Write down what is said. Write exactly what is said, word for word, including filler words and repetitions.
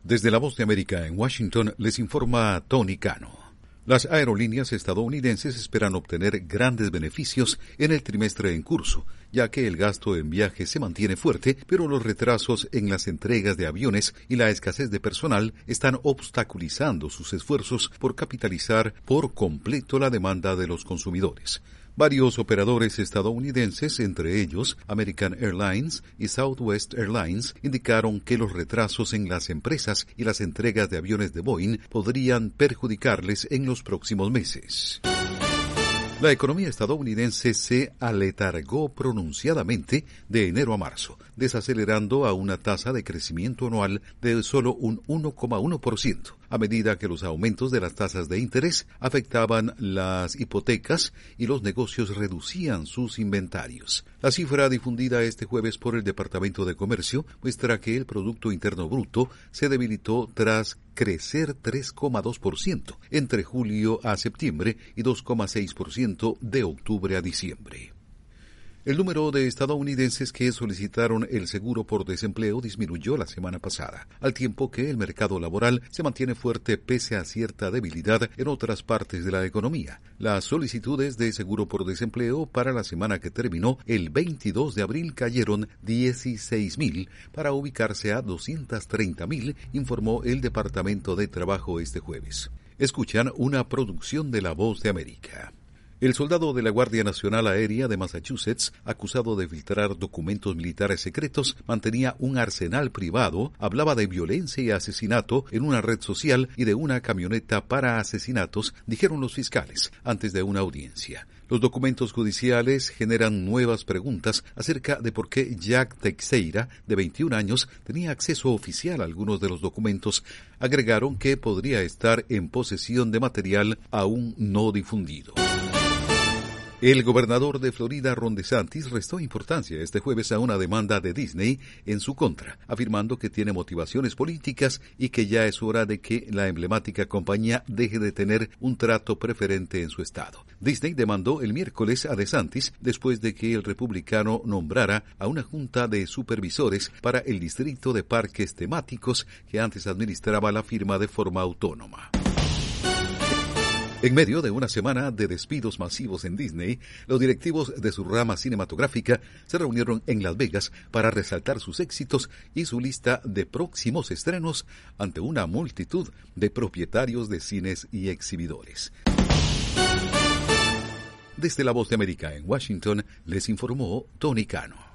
Desde la Voz de América en Washington les informa Tony Cano. Las aerolíneas estadounidenses esperan obtener grandes beneficios en el trimestre en curso, ya que el gasto en viajes se mantiene fuerte, pero los retrasos en las entregas de aviones y la escasez de personal están obstaculizando sus esfuerzos por capitalizar por completo la demanda de los consumidores. Varios operadores estadounidenses, entre ellos American Airlines y Southwest Airlines, indicaron que los retrasos en las empresas y las entregas de aviones de Boeing podrían perjudicarles en los próximos meses. La economía estadounidense se aletargó pronunciadamente de enero a marzo, desacelerando a una tasa de crecimiento anual de solo un uno coma uno por ciento, a medida que los aumentos de las tasas de interés afectaban las hipotecas y los negocios reducían sus inventarios. La cifra difundida este jueves por el Departamento de Comercio muestra que el Producto Interno Bruto se debilitó tras crecer tres coma dos por ciento entre julio a septiembre y dos coma seis por ciento de octubre a diciembre. El número de estadounidenses que solicitaron el seguro por desempleo disminuyó la semana pasada, al tiempo que el mercado laboral se mantiene fuerte pese a cierta debilidad en otras partes de la economía. Las solicitudes de seguro por desempleo para la semana que terminó el veintidós de abril cayeron dieciséis mil para ubicarse a doscientos treinta mil, informó el Departamento de Trabajo este jueves. Escuchan una producción de La Voz de América. El soldado de la Guardia Nacional Aérea de Massachusetts, acusado de filtrar documentos militares secretos, mantenía un arsenal privado, hablaba de violencia y asesinato en una red social y de una camioneta para asesinatos, dijeron los fiscales, antes de una audiencia. Los documentos judiciales generan nuevas preguntas acerca de por qué Jack Teixeira, de veintiún años, tenía acceso oficial a algunos de los documentos. Agregaron que podría estar en posesión de material aún no difundido. El gobernador de Florida, Ron DeSantis, restó importancia este jueves a una demanda de Disney en su contra, afirmando que tiene motivaciones políticas y que ya es hora de que la emblemática compañía deje de tener un trato preferente en su estado. Disney demandó el miércoles a DeSantis después de que el republicano nombrara a una junta de supervisores para el distrito de parques temáticos que antes administraba la firma de forma autónoma. En medio de una semana de despidos masivos en Disney, los directivos de su rama cinematográfica se reunieron en Las Vegas para resaltar sus éxitos y su lista de próximos estrenos ante una multitud de propietarios de cines y exhibidores. Desde La Voz de América en Washington, les informó Tony Cano.